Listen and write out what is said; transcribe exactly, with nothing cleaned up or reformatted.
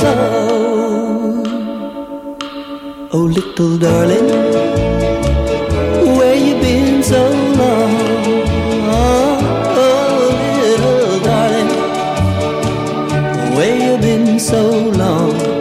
so. Oh, little darling, where you been so long? Oh, little darling, where you been so long?